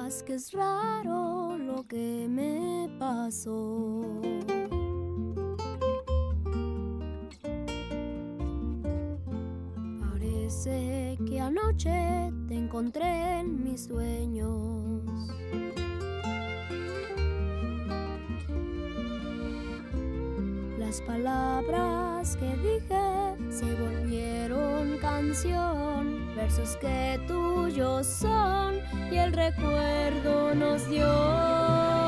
verás que es raro lo que me pasó. Parece que anoche te encontré en mis sueños. Las palabras que dije se volvieron canción, versos que tuyos son y el recuerdo nos dio.